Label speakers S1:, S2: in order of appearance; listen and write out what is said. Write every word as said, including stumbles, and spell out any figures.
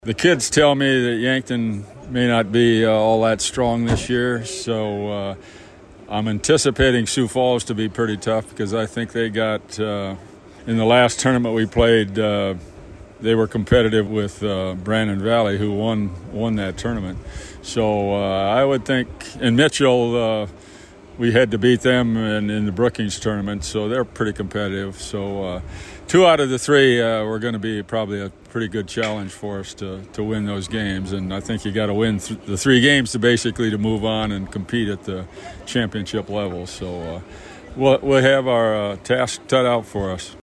S1: The kids tell me that Yankton may not be uh, all that strong this year, so uh, I'm anticipating Sioux Falls to be pretty tough because I think they got, uh, in the last tournament we played, uh, they were competitive with uh, Brandon Valley, who won won that tournament. So uh, I would think, and Mitchell, uh, we had to beat them in, in the Brookings tournament, so they're pretty competitive. So uh, two out of the three uh, were going to be probably a pretty good challenge for us to, to win those games. And I think you got to win th- the three games to basically to move on and compete at the championship level. So uh, we'll, we'll have our uh, task cut out for us.